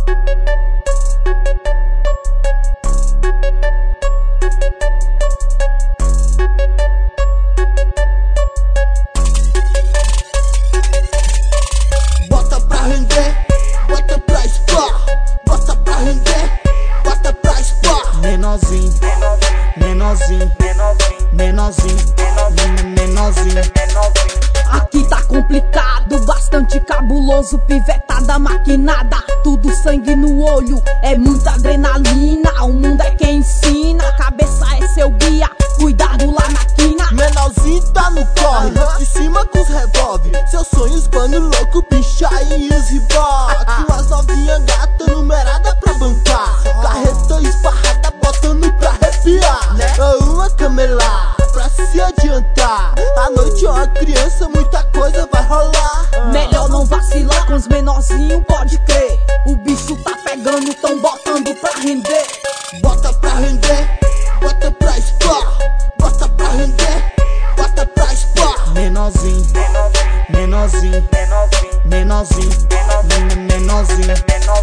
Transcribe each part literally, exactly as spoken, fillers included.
Bota pra render, bota pra expor. Bota pra render, bota pra expor. Menorzinho, menorzinho, menorzinho, menorzinho. Aqui tá complicado, bastante cabuloso, pivetada maquinada, tudo sangue no olho, é muita adrenalina, o mundo é quem ensina, a cabeça é seu guia, cuidado lá na quina. Menorzinho tá no corre, de cima com os revólver. Seus sonhos, pano louco, pinchar e os reboque. Umas novinha gata numerada pra bancar, carreta esparrada botando pra arrepiar. Uma camelá pra se adiantar. À noite é uma criança, muita coisa vai rolar. Melhor não vacilar com os menorzinhos, pode crer, o bicho tá pegando, tão botando pra render. Bota pra render, bota pra expor. Bota pra render, bota pra expor. Menorzinho, menorzinho, menorzinho, menorzinho.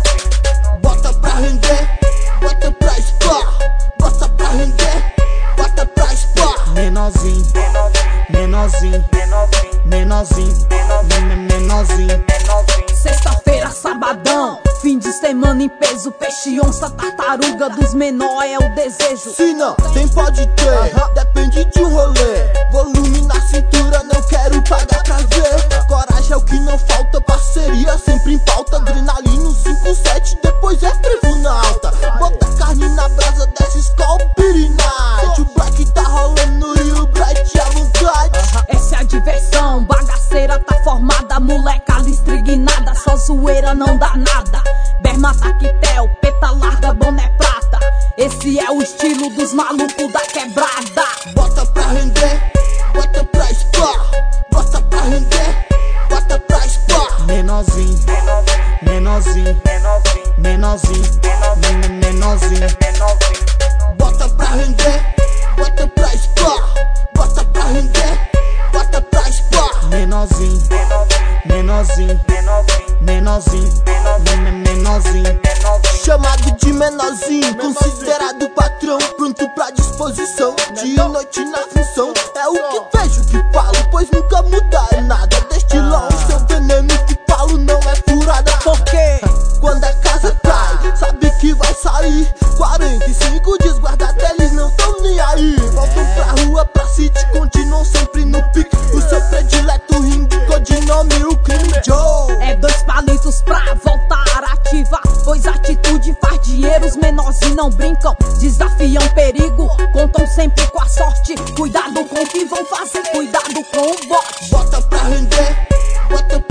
Bota pra render, bota pra expor. Bota pra render, bota pra expor. Menorzinho, menorzinho, menorzinho, menorzinho. Sexta-feira, sabadão, fim de semana em peso, peixe, onça, tartaruga, dos menor é o desejo. Se não tem, pode ter, depende de um rolê. Volume na cintura, não quero pagar pra ver. Coragem é o que não falta, parceria sempre em pauta. Adrenalina cinco sete, depois é frevo na alta. Bota carne na brasa, desce Skol Pirinite. O black tá rolando e o bright à vontade. Essa é a diversão, bagaceira tá formada, moleca listrignada, só zoeira não dá nada. Berma, taquetel, peta larga, boné prata, esse é o estilo dos malucos da quebrada. Bota pra render, bota pra expor. Bota pra render, bota pra expor. Menorzinho, menorzinho, menorzinho, menorzinho. Bota pra render, bota pra expor. Bota pra render, bota pra expor. Menorzinho, menorzinho, menorzinho, menorzinho. Chamado de menorzinho, considerado patrão, pronto pra disposição. Dia e noite na função, é o que vejo que falo, pois nunca muda nada. Deste longe seu veneno que falo não é furada. Porque quando a casa cai, sabe que vai sair. Quarenta e cinco dias guardados, eles não tão nem aí. Voltam pra rua, pra city, continuam sempre no pique. O seu predileto ringue, codinome o crime Joe. é dois palitos pra voltar ativa, pois atitude faz dinheiro, os menorzinhos não brincam, desafiam perigo, contam sempre com a sorte, cuidado com o que vão fazer, cuidado com o bote. Bota pra render, bota